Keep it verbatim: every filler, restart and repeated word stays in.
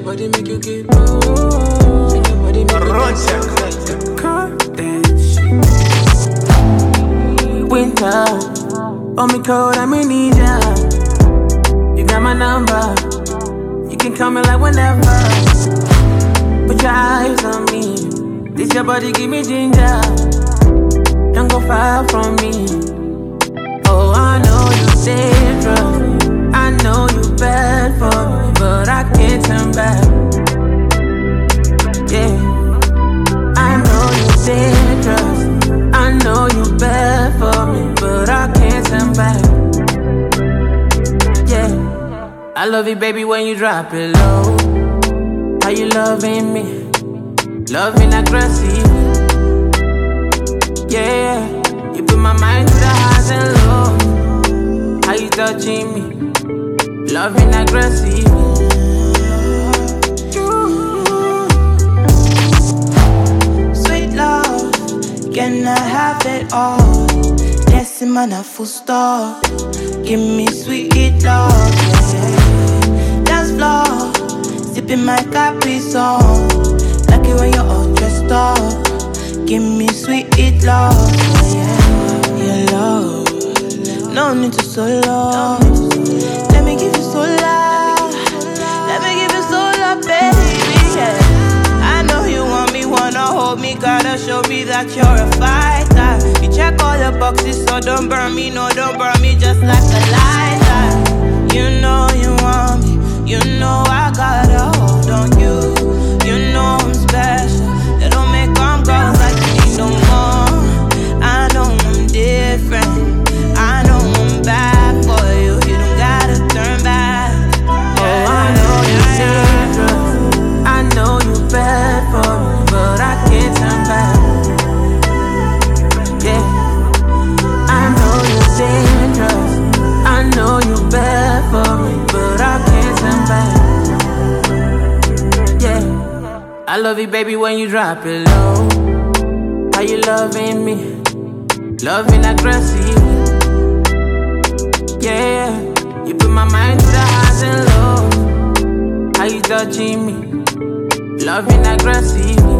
body make you get low. Shake your body make you get low. That shit. Winter, hold me cold, I'm in need ya. You got my number, you can call me like whenever. Put your eyes on me, this your body give me ginger. Don't go far from me. Oh, I know you dangerous, I know you bad for me, but I can't turn back. Yeah, I know you dangerous, I know you bad for me, but I can't turn back. Yeah, I love it, baby, when you drop it low. How you loving me? Loving aggressive. Yeah, you put my mind through the highs and lows. How you touching me? Loving aggressive. Sweet love, can I have it all? Yes, man, a full stop. Give me sweet love, yeah. Dance floor, sipping my Capri song. Like it when you're all dressed up. Give me sweet love, yeah. Your love, no need to solo. Let me give you so love. Let me give you so love, baby, yeah. I know you want me, wanna hold me, gotta show me that you're a fighter. You check all the boxes, so don't burn me, no, don't burn me just like a lighter. You know you want me, you know I got a hold on you. You know I'm special, they don't make them girls like me no more. I know I'm different, I know I'm bad for you, you don't gotta turn back. Oh, I know you're dangerous, I know you bad for me, but I can't turn back. Yeah, I know you're dangerous, I know you bad for me, but I can't turn back. Yeah, I love it, baby, when you drop it low. How you loving me? Loving aggressive. Yeah, you put my mind through the highs and lows. How you touching me? Loving aggressive.